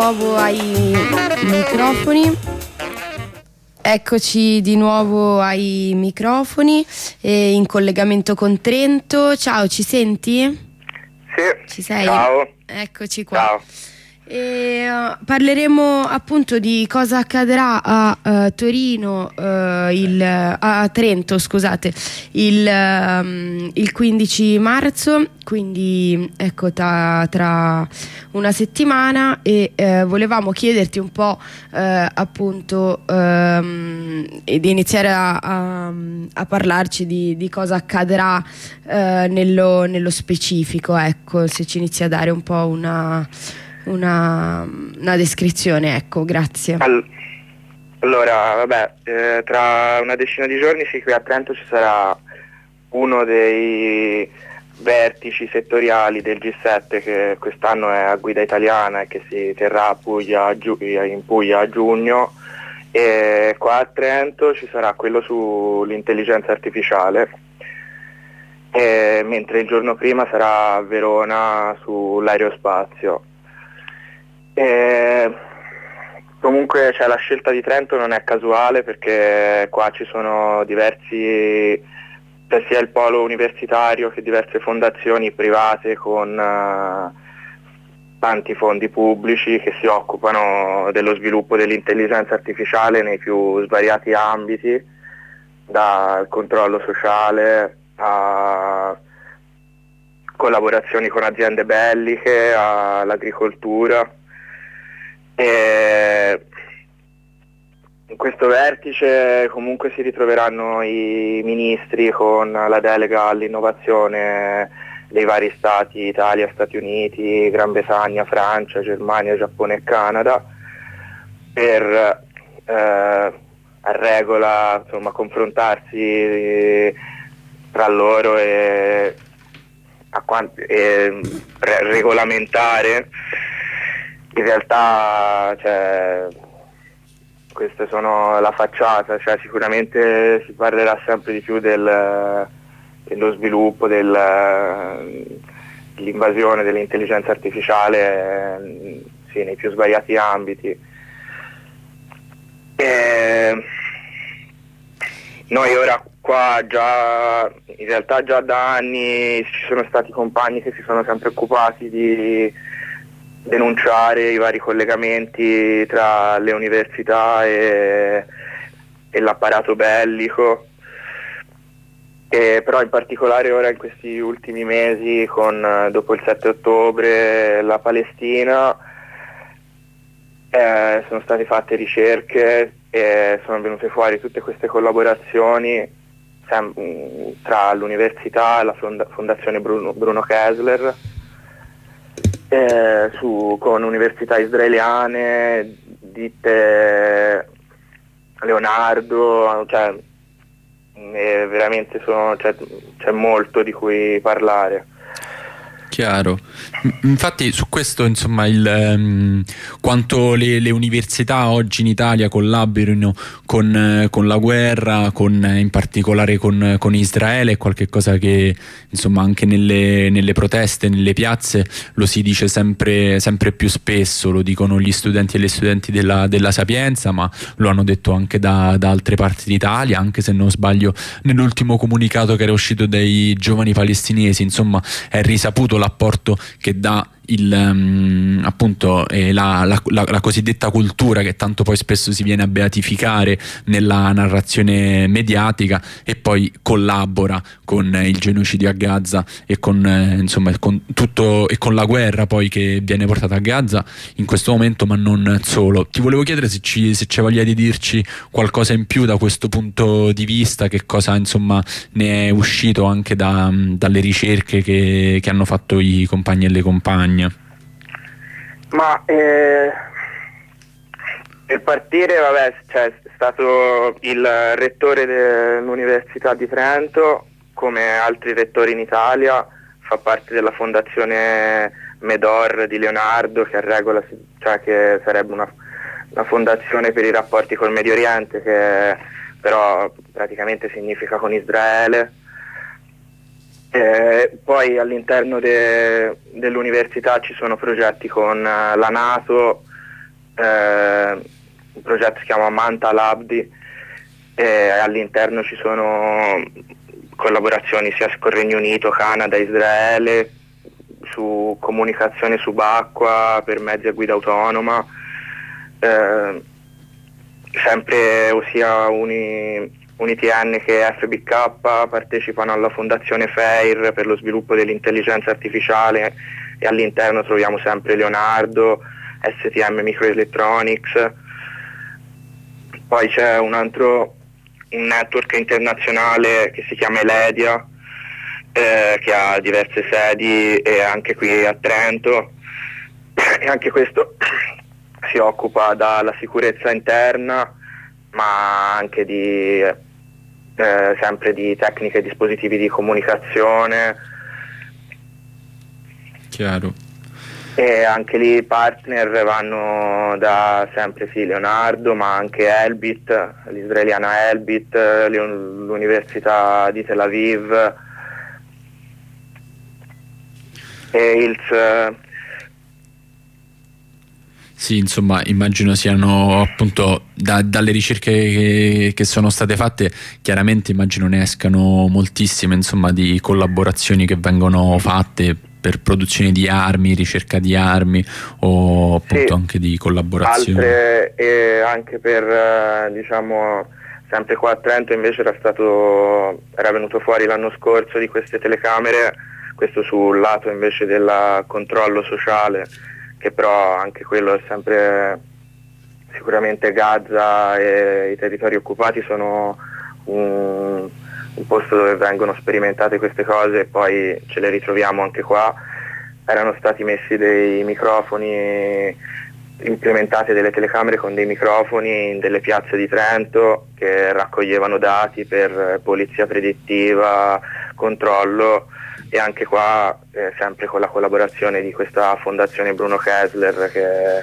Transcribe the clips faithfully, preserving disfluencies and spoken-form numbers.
nuovo ai microfoni. Eccoci di nuovo ai microfoni e in collegamento con Trento. Ciao, ci senti? Sì. Ci sei? Ciao. Eccoci qua. Ciao. E, uh, parleremo appunto di cosa accadrà a uh, Torino, uh, il, a Trento, scusate, il, um, il quindici marzo, quindi ecco tra, tra una settimana, e uh, volevamo chiederti un po' uh, appunto um, e di iniziare a, a, a parlarci di, di cosa accadrà uh, nello, nello specifico, ecco, se ci inizi a dare un po' una Una, una descrizione, ecco, grazie. All- allora, vabbè, eh, tra una decina di giorni sì, qui a Trento ci sarà uno dei vertici settoriali del G sette che quest'anno è a guida italiana e che si terrà a Puglia, a giu- in Puglia a giugno, e qua a Trento ci sarà quello sull'intelligenza artificiale, e mentre il giorno prima sarà a Verona sull'aerospazio. E comunque, cioè, la scelta di Trento non è casuale, perché qua ci sono diversi, cioè, sia il polo universitario che diverse fondazioni private con uh, tanti fondi pubblici che si occupano dello sviluppo dell'intelligenza artificiale nei più svariati ambiti, dal controllo sociale a collaborazioni con aziende belliche all'agricoltura. E in questo vertice comunque si ritroveranno i ministri con la delega all'innovazione dei vari stati, Italia, Stati Uniti, Gran Bretagna, Francia, Germania, Giappone e Canada, per eh, a regola, insomma, confrontarsi tra loro e, a quanti, e re- regolamentare. In realtà, cioè, queste sono la facciata, cioè, sicuramente si parlerà sempre di più del, dello sviluppo, del, dell'invasione dell'intelligenza artificiale, sì, nei più svariati ambiti. E noi ora qua già, in realtà già da anni ci sono stati compagni che si sono sempre occupati di denunciare i vari collegamenti tra le università e, e l'apparato bellico, e però in particolare ora in questi ultimi mesi, con dopo il sette ottobre, la Palestina, eh, sono state fatte ricerche e sono venute fuori tutte queste collaborazioni sem- tra l'università e la fonda- fondazione Bruno, Bruno Kessler, Eh, su, con università israeliane, ditte Leonardo, cioè, eh, veramente sono, cioè, c'è molto di cui parlare. Chiaro. Infatti su questo, insomma, il, um, quanto le, le università oggi in Italia collaborino con, eh, con la guerra, con, eh, in particolare con, con Israele, è qualcosa che, insomma, anche nelle, nelle proteste, nelle piazze lo si dice sempre, sempre più spesso, lo dicono gli studenti e le studenti della, della Sapienza, ma lo hanno detto anche da, da altre parti d'Italia, anche se non sbaglio nell'ultimo comunicato che era uscito dai giovani palestinesi, insomma, è risaputo l'apporto che dà il, um, appunto eh, la, la, la, la cosiddetta cultura, che tanto poi spesso si viene a beatificare nella narrazione mediatica, e poi collabora con eh, il genocidio a Gaza e con eh, insomma con tutto, e con la guerra poi che viene portata a Gaza in questo momento, ma non solo. Ti volevo chiedere se ci se c'è voglia di dirci qualcosa in più da questo punto di vista, che cosa insomma ne è uscito anche da, dalle ricerche che, che hanno fatto i compagni e le compagne. Ma eh, per partire, vabbè, cioè, è stato il rettore dell'Università di Trento, come altri rettori in Italia, fa parte della fondazione Medor di Leonardo, che a regola, cioè, che sarebbe una, una fondazione per i rapporti col Medio Oriente, che però praticamente significa con Israele. Eh, poi all'interno de, dell'università ci sono progetti con uh, la NATO, eh, un progetto che si chiama Manta Labdi, e all'interno ci sono collaborazioni sia con Regno Unito, Canada, Israele, su comunicazione subacquea per mezzi a guida autonoma, eh, sempre sia Uni, UniTN che F B K partecipano alla fondazione FAIR per lo sviluppo dell'intelligenza artificiale, e all'interno troviamo sempre Leonardo, S T M Microelectronics. Poi c'è un altro un network internazionale che si chiama Eledia, eh, che ha diverse sedi e anche qui a Trento, e anche questo si occupa della sicurezza interna, ma anche di eh, sempre di tecniche e dispositivi di comunicazione. Chiaro. E anche lì i partner vanno da sempre sì Leonardo, ma anche Elbit, l'israeliana Elbit, l'Università di Tel Aviv e I L S. Sì, insomma, immagino siano appunto da, dalle ricerche che, che sono state fatte, chiaramente immagino ne escano moltissime, insomma, di collaborazioni che vengono fatte per produzione di armi, ricerca di armi, o appunto sì, anche di collaborazioni. Altre, e anche per, diciamo, sempre qua a Trento invece era stato era venuto fuori l'anno scorso di queste telecamere, questo sul lato invece del controllo sociale, che però anche quello è sempre, sicuramente Gaza e i territori occupati sono un, un posto dove vengono sperimentate queste cose, e poi ce le ritroviamo anche qua. Erano stati messi dei microfoni, implementate delle telecamere con dei microfoni in delle piazze di Trento che raccoglievano dati per polizia predittiva, controllo, e anche qua eh, sempre con la collaborazione di questa fondazione Bruno Kessler che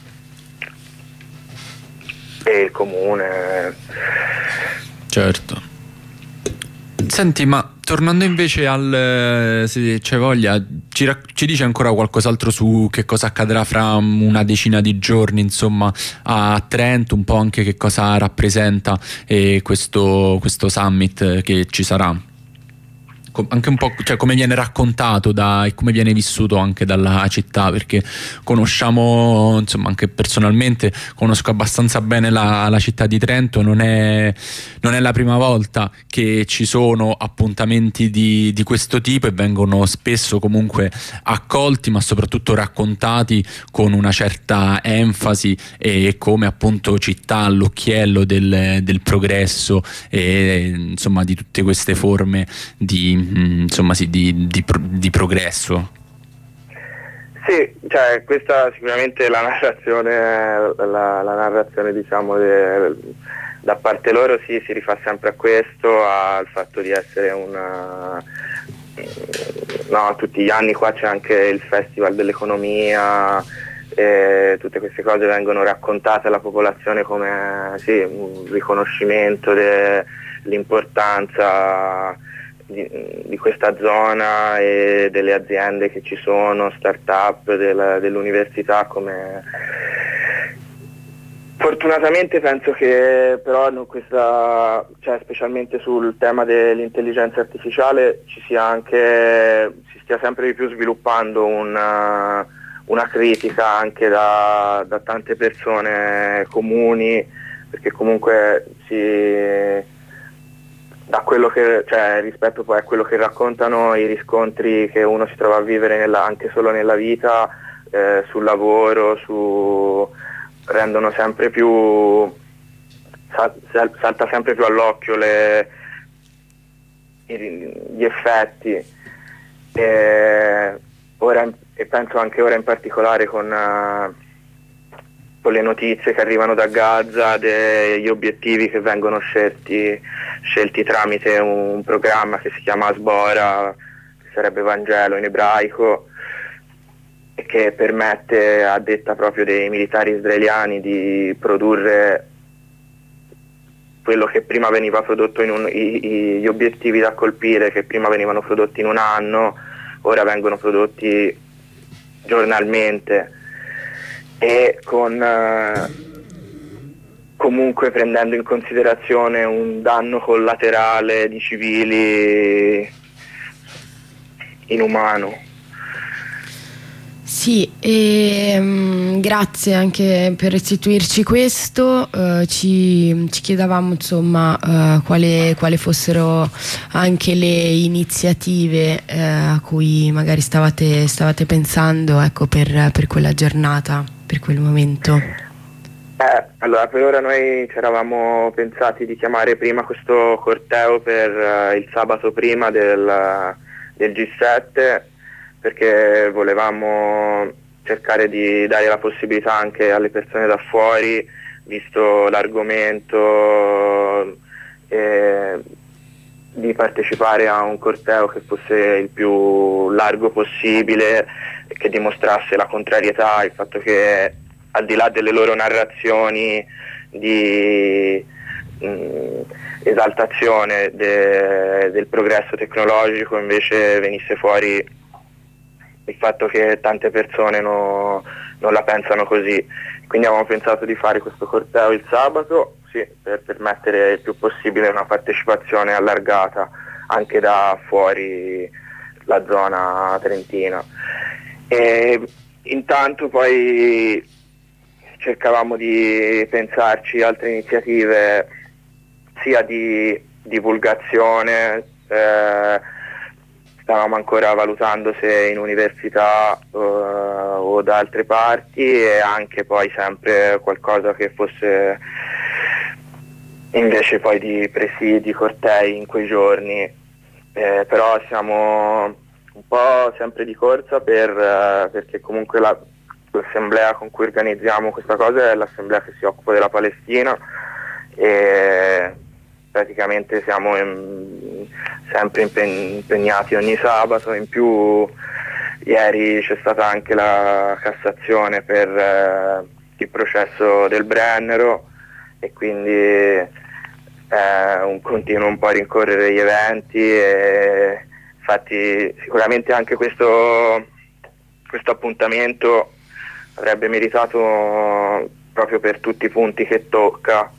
e il comune. Certo. Senti, ma tornando invece al, se c'è voglia, ci, rac- ci dice ancora qualcos'altro su che cosa accadrà fra una decina di giorni, insomma, a Trento, un po' anche che cosa rappresenta eh, questo, questo summit che ci sarà? Anche un po', cioè, come viene raccontato da, e come viene vissuto anche dalla città, perché conosciamo, insomma, anche personalmente conosco abbastanza bene la, la città di Trento. Non è, non è la prima volta che ci sono appuntamenti di, di questo tipo, e vengono spesso comunque accolti, ma soprattutto raccontati con una certa enfasi, e come appunto città all'occhiello del, del progresso e insomma di tutte queste forme di insomma sì, di, di, di progresso. Sì, cioè questa sicuramente è la narrazione, la, la narrazione diciamo de, da parte loro sì, si rifà sempre a questo, al fatto di essere una no, tutti gli anni qua c'è anche il Festival dell'Economia, e tutte queste cose vengono raccontate alla popolazione come sì, un riconoscimento dell'importanza Di, di questa zona e delle aziende che ci sono, start-up, del, dell'università. Come fortunatamente penso che però questa, cioè, specialmente sul tema dell'intelligenza artificiale ci sia anche, si stia sempre di più sviluppando una, una critica anche da, da tante persone comuni, perché comunque si da quello che, cioè, rispetto poi a quello che raccontano, i riscontri che uno si trova a vivere nella, anche solo nella vita, eh, sul lavoro, su, rendono sempre più, sal, salta sempre più all'occhio le, gli effetti. E, ora, e penso anche ora in particolare con, uh, con le notizie che arrivano da Gaza, degli obiettivi che vengono scelti scelti tramite un programma che si chiama Asbora, che sarebbe Vangelo in ebraico, e che permette, a detta proprio dei militari israeliani, di produrre quello che prima veniva prodotto in un, i, gli obiettivi da colpire che prima venivano prodotti in un anno, ora vengono prodotti giornalmente. e con eh, comunque prendendo in considerazione un danno collaterale di civili inumano. Sì, e, um, grazie anche per restituirci questo. Uh, ci, ci chiedevamo insomma uh, quale, quale fossero anche le iniziative uh, a cui magari stavate, stavate pensando, ecco, per, per quella giornata, per quel momento. Eh, allora, per ora noi ci eravamo pensati di chiamare prima questo corteo per uh, il sabato prima del, del G sette, perché volevamo cercare di dare la possibilità anche alle persone da fuori, visto l'argomento, eh, di partecipare a un corteo che fosse il più largo possibile e che dimostrasse la contrarietà, il fatto che al di là delle loro narrazioni di mh, esaltazione de, del progresso tecnologico, invece venisse fuori il fatto che tante persone no, non la pensano così. Quindi abbiamo pensato di fare questo corteo il sabato, sì, per permettere il più possibile una partecipazione allargata anche da fuori la zona trentina. E intanto poi cercavamo di pensarci altre iniziative sia di divulgazione, eh, stavamo ancora valutando se in università uh, o da altre parti, e anche poi sempre qualcosa che fosse invece poi di presidi, cortei in quei giorni, eh, però siamo un po' sempre di corsa per, uh, perché comunque la, l'assemblea con cui organizziamo questa cosa è l'assemblea che si occupa della Palestina, e praticamente siamo in, sempre impeg- impegnati ogni sabato. In più ieri c'è stata anche la Cassazione per eh, il processo del Brennero, e quindi eh, un continuo un po' a rincorrere gli eventi, e infatti sicuramente anche questo, questo appuntamento avrebbe meritato, proprio per tutti i punti che tocca.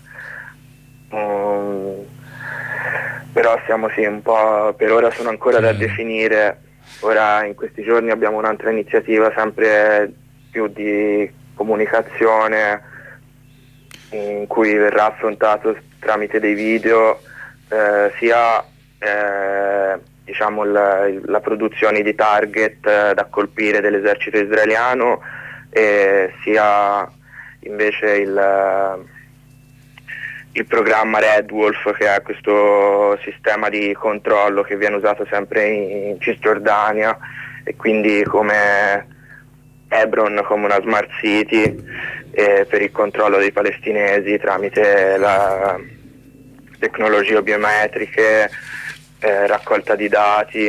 Um, però siamo sì un po', per ora sono ancora da definire. Ora in questi giorni abbiamo un'altra iniziativa sempre più di comunicazione, in cui verrà affrontato tramite dei video eh, sia eh, diciamo la, la produzione di target eh, da colpire dell'esercito israeliano, e sia invece il il programma Red Wolf, che è questo sistema di controllo che viene usato sempre in Cisgiordania, e quindi come Hebron come una smart city, eh, per il controllo dei palestinesi tramite la tecnologie biometriche, eh, raccolta di dati.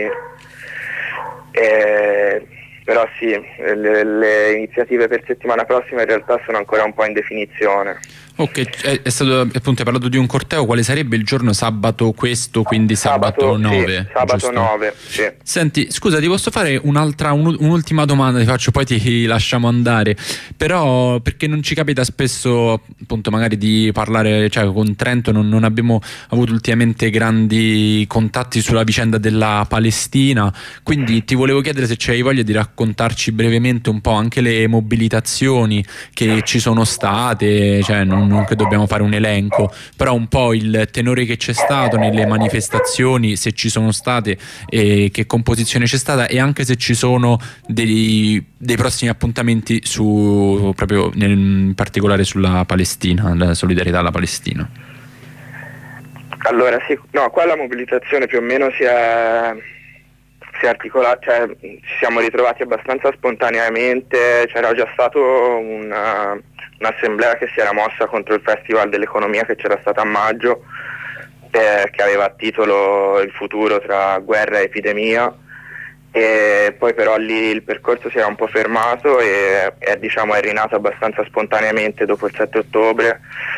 Eh, però sì, le, le iniziative per settimana prossima in realtà sono ancora un po' in definizione. Ok, è, è stato appunto, hai parlato di un corteo. Quale sarebbe il giorno? Sabato questo, quindi sabato, sabato nove, sì, sabato giusto? nove, sì. Senti, scusa, ti posso fare un'altra, un, un'ultima domanda, ti faccio, poi ti lasciamo andare. Però, perché non ci capita spesso, appunto, magari di parlare, cioè con Trento non, non abbiamo avuto ultimamente grandi contatti sulla vicenda della Palestina, quindi ti volevo chiedere se c'hai voglia di raccontarci brevemente un po' anche le mobilitazioni che ci sono state, cioè non non che dobbiamo fare un elenco, però un po' il tenore che c'è stato nelle manifestazioni, se ci sono state, e che composizione c'è stata, e anche se ci sono dei, dei prossimi appuntamenti su, proprio nel, in particolare sulla Palestina, la solidarietà alla Palestina. Allora sì, no, qua la mobilitazione più o meno si è, si è articolata, cioè ci siamo ritrovati abbastanza spontaneamente. C'era già stato una un'assemblea che si era mossa contro il Festival dell'Economia che c'era stato a maggio, eh, che aveva a titolo Il futuro tra guerra e epidemia, e poi però lì il percorso si era un po' fermato e, e diciamo è rinato abbastanza spontaneamente dopo il sette ottobre.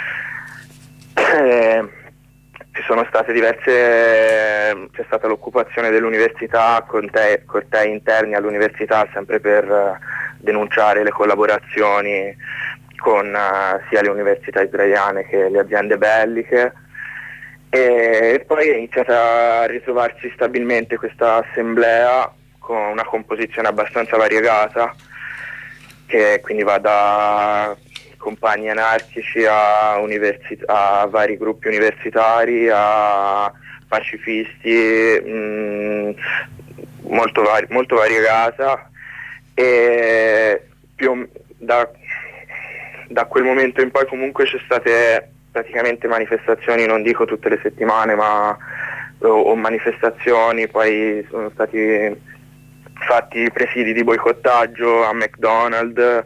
Eh, ci sono state diverse, c'è stata l'occupazione dell'università, cortei, cortei interni all'università sempre per denunciare le collaborazioni con uh, sia le università israeliane che le aziende belliche, e poi è iniziata a ritrovarsi stabilmente questa assemblea con una composizione abbastanza variegata, che quindi va da compagni anarchici a, universit- a vari gruppi universitari, a pacifisti, mh, molto, vari- molto variegata, e più da, da quel momento in poi comunque c'è state praticamente manifestazioni, non dico tutte le settimane, ma o, o manifestazioni, poi sono stati fatti presidi di boicottaggio a McDonald's,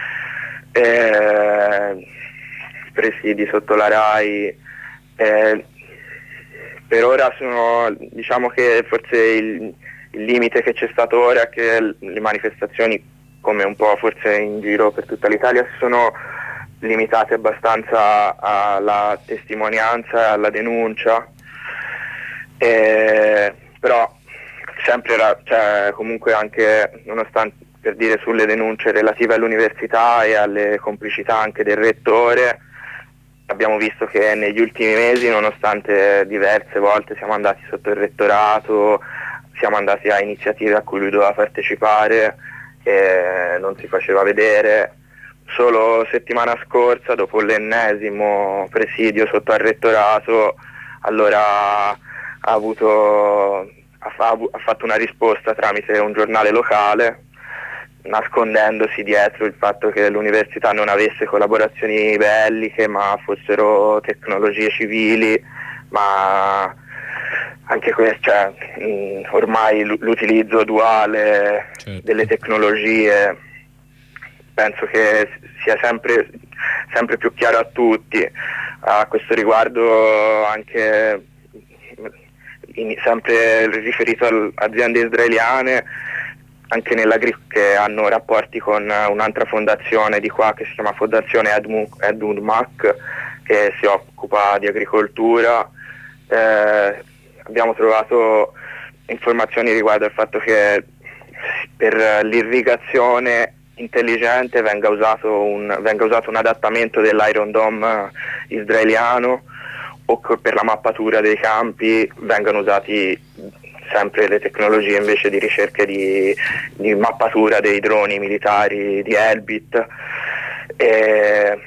eh, presidi sotto la RAI. Eh, per ora sono, diciamo che forse il, il limite che c'è stato ora è che le manifestazioni, come un po' forse in giro per tutta l'Italia, si sono limitate abbastanza alla testimonianza e alla denuncia, eh, però sempre la, cioè, comunque anche nonostante, per dire, sulle denunce relative all'università e alle complicità anche del rettore, abbiamo visto che negli ultimi mesi, nonostante diverse volte siamo andati sotto il rettorato, siamo andati a iniziative a cui lui doveva partecipare e non si faceva vedere. Solo settimana scorsa, dopo l'ennesimo presidio sotto al rettorato, allora ha avuto ha, fa, ha fatto una risposta tramite un giornale locale, nascondendosi dietro il fatto che l'università non avesse collaborazioni belliche, ma fossero tecnologie civili, ma anche questo, cioè, mh, ormai l'utilizzo duale, certo, delle tecnologie penso che sia sempre, sempre più chiaro a tutti. A questo riguardo anche in, sempre riferito alle aziende israeliane, anche nell'agri- che hanno rapporti con un'altra fondazione di qua che si chiama Fondazione Edmund-Mack, che si occupa di agricoltura. Eh, abbiamo trovato informazioni riguardo al fatto che per l'irrigazione intelligente venga usato un, venga usato un adattamento dell'Iron Dome israeliano, o che per la mappatura dei campi vengano usati sempre le tecnologie invece di ricerche di, di mappatura dei droni militari di Elbit. E,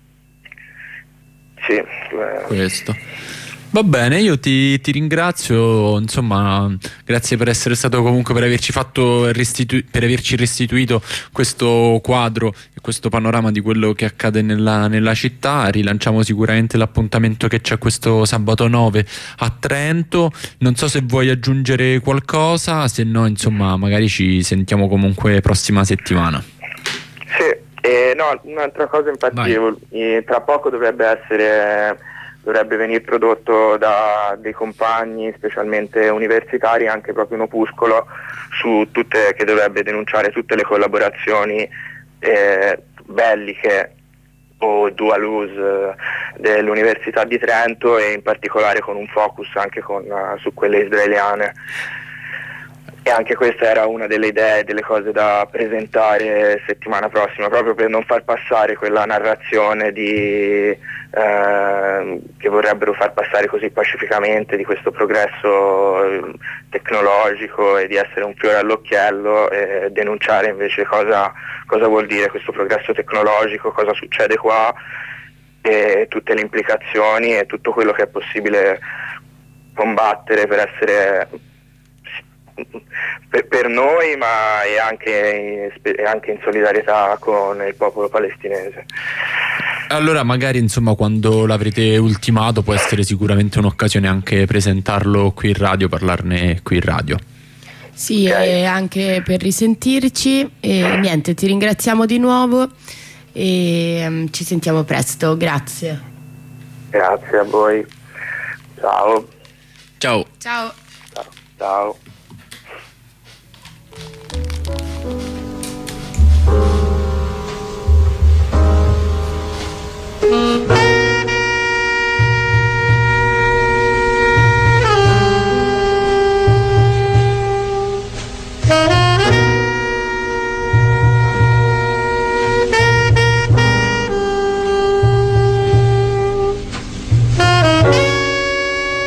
sì, eh. Questo. Va bene, io ti, ti ringrazio, insomma, grazie per essere stato, comunque per averci fatto restitui- per averci restituito questo quadro e questo panorama di quello che accade nella, nella città. Rilanciamo sicuramente l'appuntamento che c'è questo sabato nove a Trento. Non so se vuoi aggiungere qualcosa, se no, insomma, magari ci sentiamo comunque prossima settimana. Sì, eh, no, un'altra cosa, infatti, eh, tra poco dovrebbe essere dovrebbe venire prodotto da dei compagni, specialmente universitari, anche proprio un opuscolo su tutte, che dovrebbe denunciare tutte le collaborazioni eh, belliche o dual use eh, dell'Università di Trento, e in particolare con un focus anche con, uh, su quelle israeliane. E anche questa era una delle idee, delle cose da presentare settimana prossima, proprio per non far passare quella narrazione di, eh, che vorrebbero far passare così pacificamente, di questo progresso eh, tecnologico e di essere un fiore all'occhiello, e denunciare invece cosa, cosa vuol dire questo progresso tecnologico, cosa succede qua, e tutte le implicazioni e tutto quello che è possibile combattere per essere Per, per noi, ma è anche, è anche in solidarietà con il popolo palestinese. Allora magari, insomma, quando l'avrete ultimato può essere sicuramente un'occasione anche presentarlo qui in radio, parlarne qui in radio. Sì, okay. E anche per risentirci, e niente, ti ringraziamo di nuovo e um, ci sentiamo presto, grazie. Grazie a voi, ciao. Ciao. Ciao. Ciao. Ciao.